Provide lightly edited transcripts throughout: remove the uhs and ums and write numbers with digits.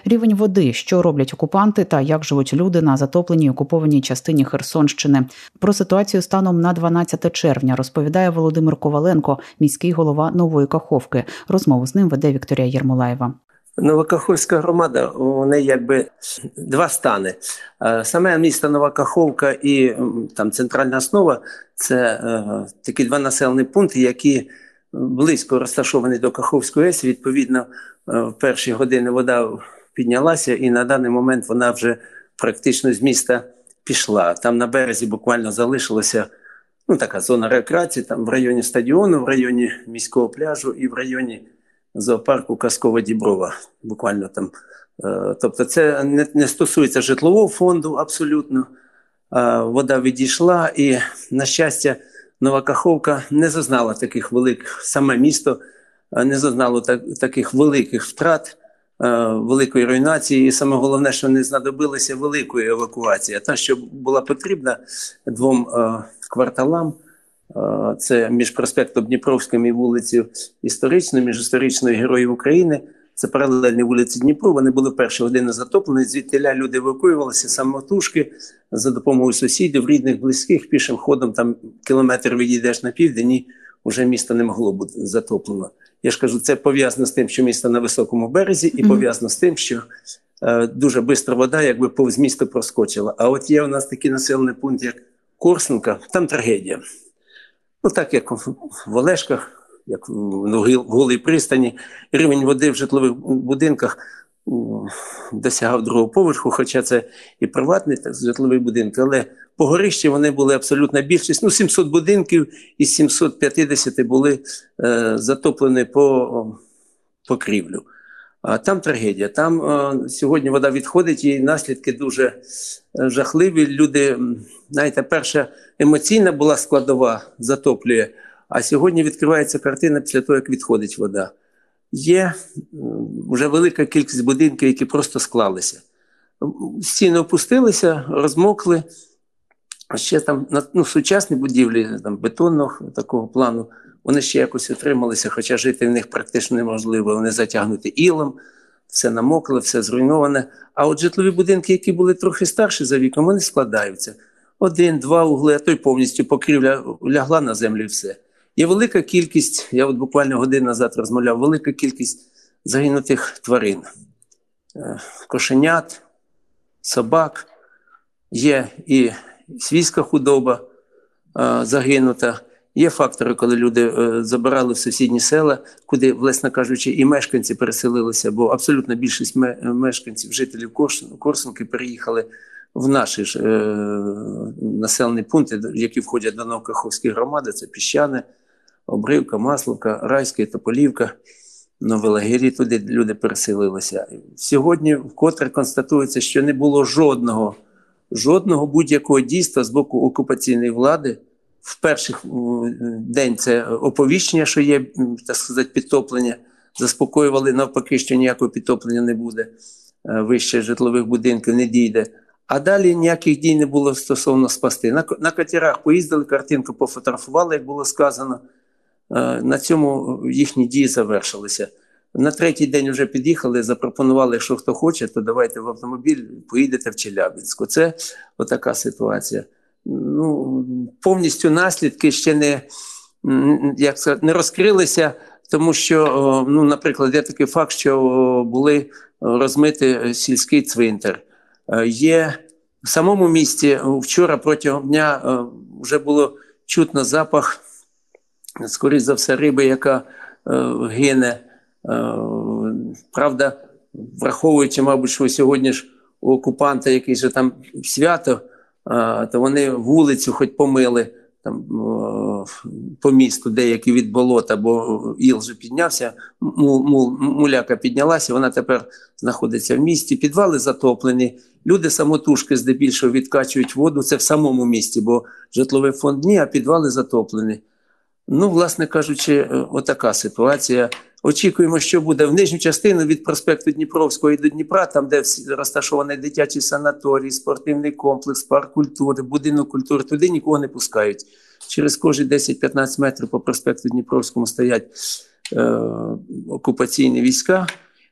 Рівень води, що роблять окупанти та як живуть люди на затопленій окупованій частині Херсонщини. Про ситуацію станом на 12 червня розповідає Володимир Коваленко, міський голова Нової Каховки. Розмову з ним веде Вікторія Єрмолаєва. Новокаховська громада, у неї якби два стани. Саме місто Нова Каховка і там центральна основа – це такі два населені пункти, які близько розташовані до Каховської ГЕС. Відповідно, в перші години вода піднялася і на даний момент вона вже практично з міста пішла. Там на березі буквально залишилася така зона рекреації, там в районі стадіону, в районі міського пляжу і в районі зоопарку Казкова Діброва, буквально там. Тобто це не стосується житлового фонду абсолютно. Вода відійшла і, на щастя, Нова Каховка не зазнала таких великих, саме місто не зазнало таких великих втрат, великої руйнації. І саме головне, що не знадобилося великої евакуації. А та, що була потрібна двом кварталам, це між проспектом Дніпровським і вулицею Історичною, між Історичною і Героїв України. Це паралельні вулиці Дніпру. Вони були в перші години затоплені. Звідтіля люди евакуювалися самотужки за допомогою сусідів, рідних, близьких. Пішим ходом там кілометр відійдеш на південь і вже місто не могло бути затоплено. Я ж кажу, це пов'язано з тим, що місто на високому березі, і пов'язано з тим, що дуже швидко вода якби повз місто проскочила. А от є у нас такий населений пункт, як Корсунка, там трагедія. Так як в Олешках, як в Голій пристані, рівень води в житлових будинках досягав другого поверху, хоча це і приватний житловий будинок, але по горищі вони були абсолютна більшість. 700 будинків із 750 були затоплені по покрівлю. А там трагедія. Там сьогодні вода відходить і наслідки дуже жахливі. Люди, знаєте, перша емоційна була складова, затоплює, а сьогодні відкривається картина після того, як відходить вода. Є вже велика кількість будинків, які просто склалися. Стіни опустилися, розмокли. А ще там сучасні будівлі, там бетонного такого плану, вони ще якось утрималися, хоча жити в них практично неможливо. Вони затягнуті ілом, все намокло, все зруйноване. А от житлові будинки, які були трохи старші за віком, вони складаються. 1-2 угли, а то й повністю покрівля лягла на землю і все. Є велика кількість, я от буквально годину назад розмовляв, велика кількість загинутих тварин. Кошенят, собак, є і свійська худоба загинута. Є фактори, коли люди забирали в сусідні села, куди, власне кажучи, і мешканці переселилися, бо абсолютно більшість мешканців, жителів Корсунки переїхали в наші ж населені пункти, які входять до Новокаховської громади. Це Піщане, Обривка, Масловка, Райська, Тополівка, Нові Лагері. Туди люди переселилися. Сьогодні вкотре констатується, що не було жодного будь-якого дійства з боку окупаційної влади. В перший день це оповіщення, що є, так сказати, підтоплення. Заспокоювали навпаки, що ніякого підтоплення не буде, вище житлових будинків не дійде. А далі ніяких дій не було стосовно спасти. На катерах поїздили, картинку пофотографували, як було сказано. На цьому їхні дії завершилися. На третій день вже під'їхали, запропонували, якщо хто хоче, то давайте в автомобіль, поїдете в Челябинську. Це отака ситуація. Повністю наслідки ще не розкрилися, тому що, наприклад, є такий факт, що були розмиті сільський цвинтар. Є в самому місті вчора протягом дня вже було чутно запах, скоріш за все, риби, яка гине. Правда, враховуючи, мабуть, що сьогодні ж у окупанта якесь же там свято, то вони вулицю хоч помили там, по місту, деякі від болота, бо іл вже піднявся, муляка піднялася, вона тепер знаходиться в місті. Підвали затоплені, люди самотужки здебільшого відкачують воду, це в самому місті, бо житловий фонд ні, а підвали затоплені. Власне кажучи, отака ситуація. Очікуємо, що буде в нижню частину від проспекту Дніпровського і до Дніпра, там, де розташований дитячий санаторій, спортивний комплекс, парк культури, будинок культури, туди нікого не пускають. Через кожні 10-15 метрів по проспекту Дніпровському стоять окупаційні війська,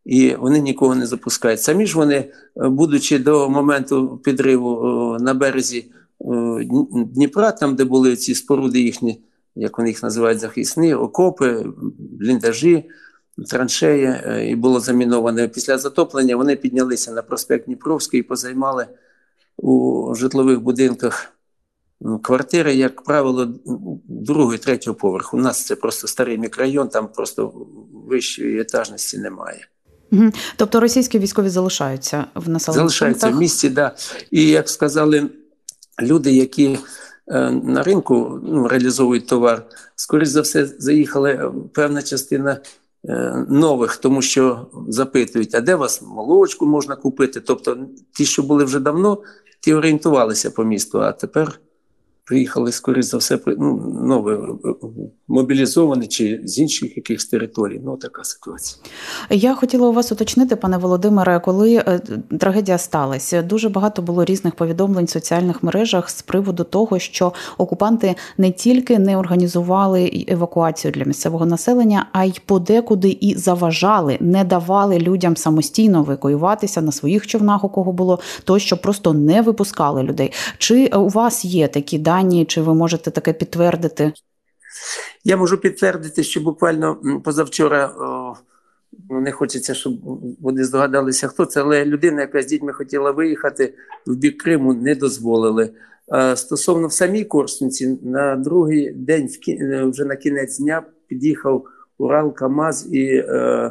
і вони нікого не запускають. Самі ж вони, будучи до моменту підриву на березі Дніпра, там, де були ці споруди їхні, як вони їх називають, захисні, окопи, бліндажі, траншеї, і було заміноване. Після затоплення вони піднялися на проспект Дніпровський і позаймали у житлових будинках квартири, як правило, другого і третього поверху. У нас це просто старий мікрорайон, там просто вищої етажності немає. Тобто російські військові залишаються в населених пунктах? Залишаються в місті, так. Да. І, як сказали люди, які на ринку реалізовують товар, скоріш за все, заїхала певна частина нових, тому що запитують, а де у вас молочку можна купити? Тобто ті, що були вже давно, ті орієнтувалися по місту, а тепер приїхали, скоріш за все, нові, мобілізовані чи з інших якихось територій. Така ситуація. Я хотіла у вас уточнити, пане Володимире, коли трагедія сталася, дуже багато було різних повідомлень в соціальних мережах з приводу того, що окупанти не тільки не організували евакуацію для місцевого населення, а й подекуди і заважали, не давали людям самостійно евакуюватися на своїх човнах, у кого було, тощо просто не випускали людей. Чи у вас є такі дані, чи ви можете таке підтвердити? Я можу підтвердити, що буквально позавчора, не хочеться, щоб вони здогадалися, хто це, але людина, яка з дітьми хотіла виїхати в бік Криму, не дозволили. Стосовно в самій Корсунці, на другий день, вже на кінець дня, під'їхав Урал, КАМАЗ, і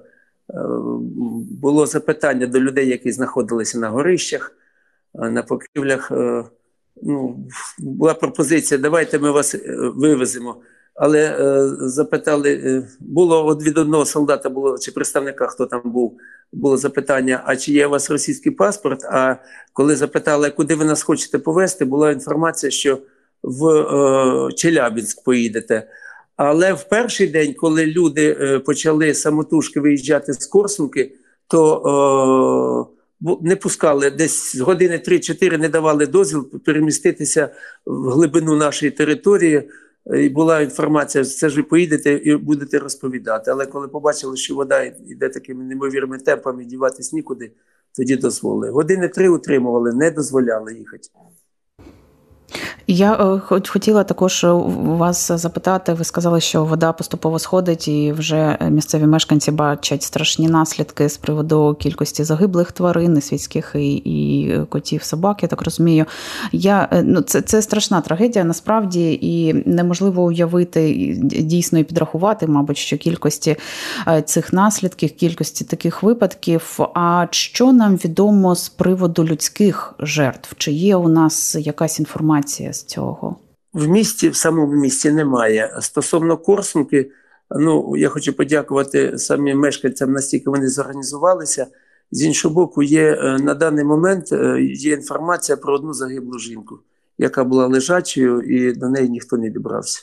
було запитання до людей, які знаходилися на горищах, на покрівлях. Була пропозиція, давайте ми вас вивеземо. Але запитали, було від одного солдата, чи представника, хто там був, було запитання, а чи є у вас російський паспорт? А коли запитали, куди ви нас хочете повезти, була інформація, що в Челябинськ поїдете. Але в перший день, коли люди почали самотужки виїжджати з Корсунки, то не пускали, десь години 3-4 не давали дозвіл переміститися в глибину нашої території. І була інформація, це ж ви поїдете і будете розповідати. Але коли побачили, що вода йде такими неймовірними темпами, діватись нікуди, тоді дозволили. Години 3 утримували, не дозволяли їхати. Я хотіла також вас запитати, ви сказали, що вода поступово сходить і вже місцеві мешканці бачать страшні наслідки з приводу кількості загиблих тварин, свійських і котів, собак, я так розумію. Це страшна трагедія насправді, і неможливо уявити, дійсно і підрахувати, мабуть, що кількості цих наслідків, кількості таких випадків. А що нам відомо з приводу людських жертв? Чи є у нас якась інформація з цього? В самому місті немає. Стосовно Корсунки, я хочу подякувати самим мешканцям, настільки вони зорганізувалися. З іншого боку, на даний момент є інформація про одну загиблу жінку, яка була лежачою, і до неї ніхто не добрався.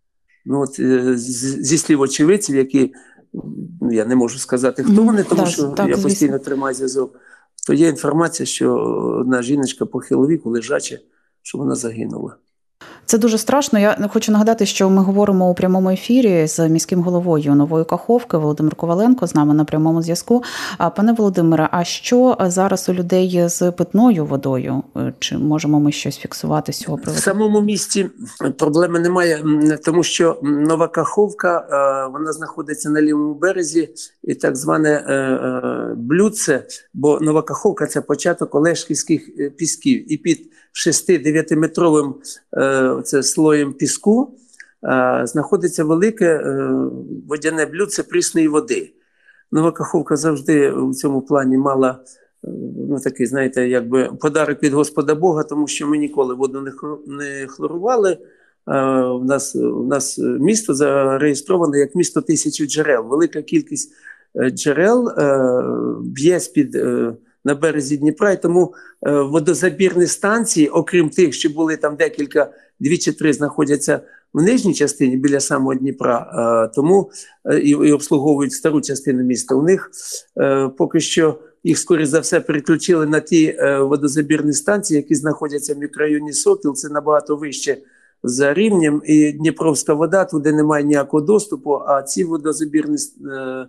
Зі слів очевидців, які, я не можу сказати, хто вони, тому що я постійно тримаю зв'язок, то є інформація, що одна жіночка похилого віку лежача, що вона загинула. Це дуже страшно. Я хочу нагадати, що ми говоримо у прямому ефірі з міським головою Нової Каховки Володимир Коваленко з нами на прямому зв'язку. Пане Володимире, а що зараз у людей з питною водою? Чи можемо ми щось фіксувати з цього приводу? В самому місті проблеми немає, тому що Нова Каховка, вона знаходиться на лівому березі, і так зване блюдце, бо Нова Каховка – це початок Олешківських пісків. І під 6-9-метровим це слоєм піску знаходиться велике водяне блюдце прісної води. Нова Каховка завжди у цьому плані мала такий, знаєте, якби подарок від Господа Бога, тому що ми ніколи воду не хлорували. У нас місто зареєстроване як місто 1000 джерел. Велика кількість джерел б'є на березі Дніпра, і тому водозабірні станції, окрім тих, що були там декілька, 2 чи 3 знаходяться в нижній частині, біля самого Дніпра, тому і обслуговують стару частину міста. У них поки що їх, скоріше за все, переключили на ті водозабірні станції, які знаходяться в мікрорайоні Сокіл, це набагато вище за рівнем, і Дніпровська вода, туди немає ніякого доступу, а ці водозабірні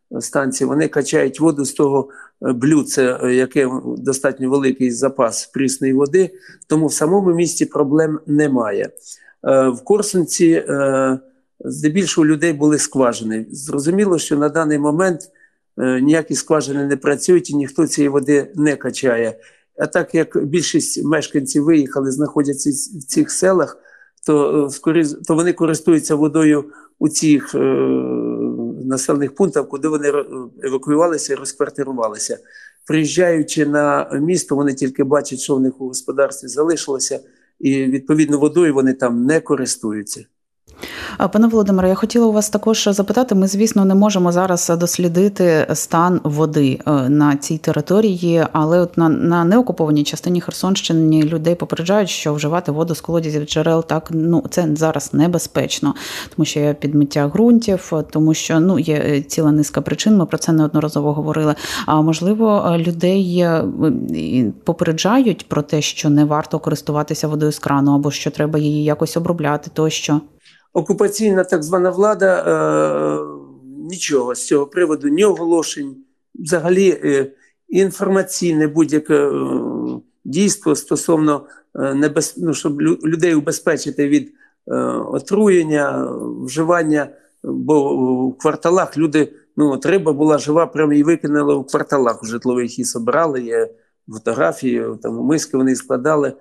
станції, вони качають воду з того блюдця, яке достатньо великий запас прісної води, тому в самому місті проблем немає. В Корсунці здебільшого людей були скважини. Зрозуміло, що на даний момент ніякі скважини не працюють і ніхто цієї води не качає. А так як більшість мешканців виїхали, знаходяться в цих селах, то вони користуються водою у цих населених пунктах, куди вони евакуювалися і розквартирувалися. Приїжджаючи на місто, вони тільки бачать, що в них у господарстві залишилося, і відповідно водою вони там не користуються. Пане Володимире, я хотіла у вас також запитати, ми, звісно, не можемо зараз дослідити стан води на цій території, але от на неокупованій частині Херсонщини людей попереджають, що вживати воду з колодязів джерел це зараз небезпечно, тому що є підмиття ґрунтів, тому що є ціла низка причин, ми про це неодноразово говорили. А можливо, людей попереджають про те, що не варто користуватися водою з крану, або що треба її якось обробляти тощо? Окупаційна так звана влада нічого з цього приводу, ні оголошень, взагалі інформаційне будь-яке дійство стосовно щоб людей убезпечити від отруєння, вживання, бо в кварталах люди, риба була жива, прямо її викинули в кварталах, у житлових її собирали, є фотографії, там у миски вони складали.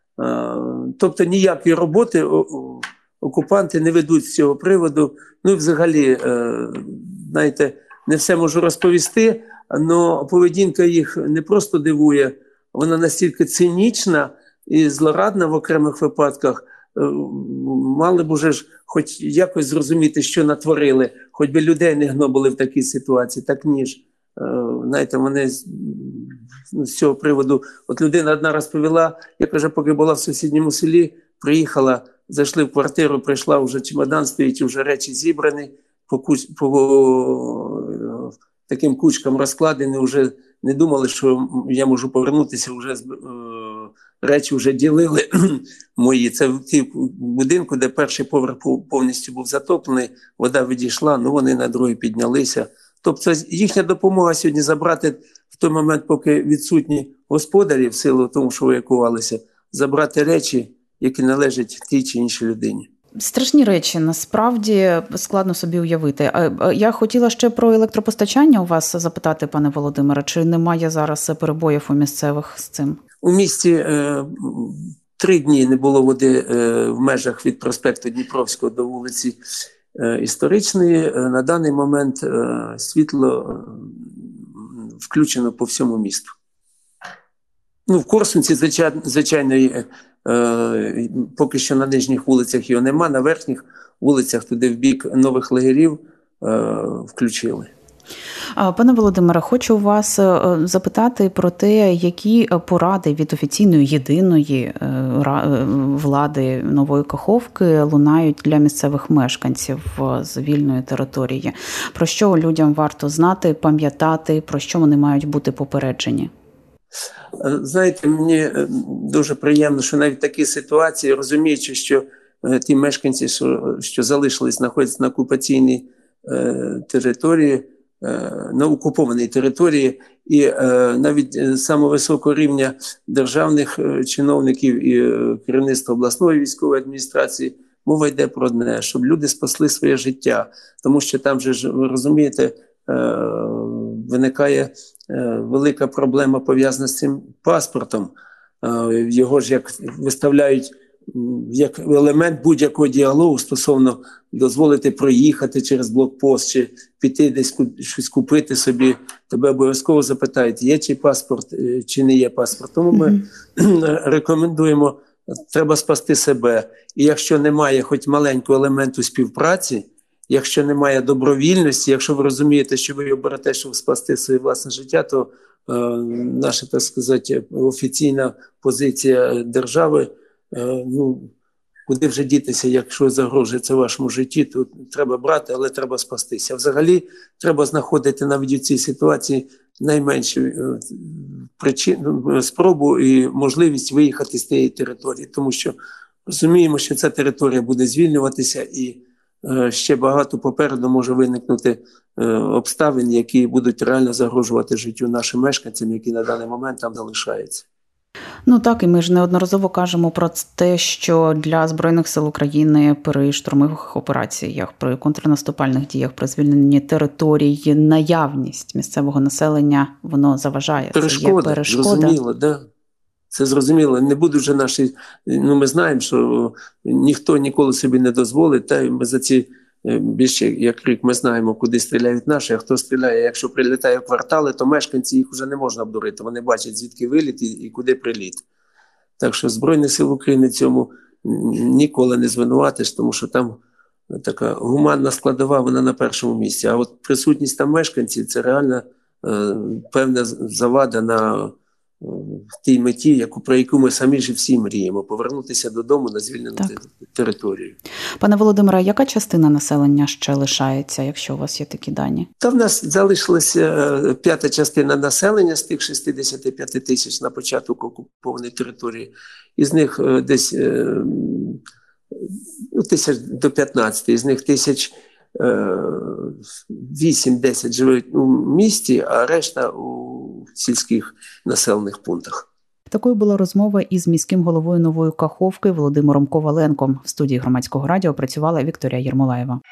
Тобто ніякої роботи окупанти не ведуть з цього приводу. І взагалі, знаєте, не все можу розповісти, але поведінка їх не просто дивує, вона настільки цинічна і злорадна в окремих випадках. Мали б уже ж хоч якось зрозуміти, що натворили, хоч би людей не гнобили в такій ситуації, так ні ж. Знаєте, вони з цього приводу, от людина одна розповіла, я каже, поки була в сусідньому селі, приїхала, зайшли в квартиру, прийшла, вже чемодан стоїть, вже речі зібрані, по таким кучкам розкладені, вже не думали, що я можу повернутися, вже речі вже ділили мої. Це в будинку, де перший поверх повністю був затоплений, вода відійшла, вони на другий піднялися. Тобто їхня допомога сьогодні забрати в той момент, поки відсутні господарі в силу тому, що евакуювалися, забрати речі, які належать тій чи іншій людині. Страшні речі, насправді складно собі уявити. Я хотіла ще про електропостачання у вас запитати, пане Володимире, чи немає зараз перебоїв у місцевих з цим? У місті 3 дні не було води в межах від проспекту Дніпровського до вулиці Історичної. На даний момент світло включено по всьому місту. В Корсунці, звичайно, поки що на нижніх вулицях його нема, на верхніх вулицях, туди в бік нових лагерів, включили. Пане Володимире, хочу вас запитати про те, які поради від офіційної єдиної влади Нової Каховки лунають для місцевих мешканців з вільної території. Про що людям варто знати, пам'ятати, про що вони мають бути попереджені? Знаєте, мені дуже приємно, що навіть такі ситуації, розуміючи, що ті мешканці, що залишились, знаходяться на окупаційній території, на окупованій території, і навіть з самого високого рівня державних чиновників і керівництва обласної військової адміністрації мова йде про одне, щоб люди спасли своє життя. Тому що там же, ви розумієте, виникає велика проблема пов'язана з цим паспортом. Його ж як виставляють як елемент будь-якого діалогу стосовно дозволити проїхати через блокпост чи піти десь щось купити собі. Тебе обов'язково запитають, є чи паспорт, чи не є паспорт. Тому ми рекомендуємо, треба спасти себе. І якщо немає хоч маленького елементу співпраці, якщо немає добровільності, якщо ви розумієте, що ви оберете, щоб спасти своє власне життя, то наша, так сказати, офіційна позиція держави, куди вже дітися, якщо загрожує це вашому житті, то треба брати, але треба спастися. Взагалі, треба знаходити навіть у цій ситуації найменшу спробу і можливість виїхати з тієї території, тому що розуміємо, що ця територія буде звільнюватися і ще багато попереду може виникнути обставин, які будуть реально загрожувати життю нашим мешканцям, які на даний момент там залишаються. Ну так, і ми ж неодноразово кажемо про те, що для Збройних сил України при штурмових операціях, при контрнаступальних діях, при звільненні територій, наявність місцевого населення, воно заважає. Перешкода, зрозуміло, да. Це зрозуміло. Не будуть вже наші, ми знаємо, що ніхто ніколи собі не дозволить, та ми за ці більше, як рік, ми знаємо, куди стріляють наші, а хто стріляє. Якщо прилітає в квартали, то мешканці їх вже не можна обдурити. Вони бачать, звідки виліт і куди приліт. Так що Збройних сил України цьому ніколи не звинуватиш, тому що там така гуманна складова, вона на першому місці. А от присутність там мешканців – це реально певна завада на тій меті, про яку ми самі ж всі мріємо – повернутися додому на звільнену територію. Пане Володимире, яка частина населення ще лишається, якщо у вас є такі дані? Та в нас залишилася 5-та частина населення з тих 65 тисяч на початок окупованої території. Із них десь 1000 до 15, із них 8-10 живуть у місті, а решта у сільських населених пунктах. Такою була розмова із міським головою Нової Каховки Володимиром Коваленком. В студії Громадського радіо працювала Вікторія Єрмолаєва.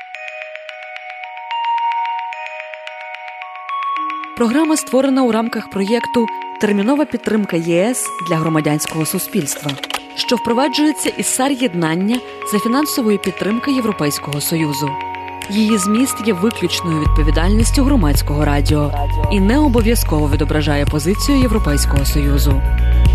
Програма створена у рамках проєкту «Термінова підтримка ЄС для громадянського суспільства», що впроваджується із САР-єднання за фінансової підтримки Європейського Союзу. Її зміст є виключною відповідальністю Громадського радіо і не обов'язково відображає позицію Європейського Союзу.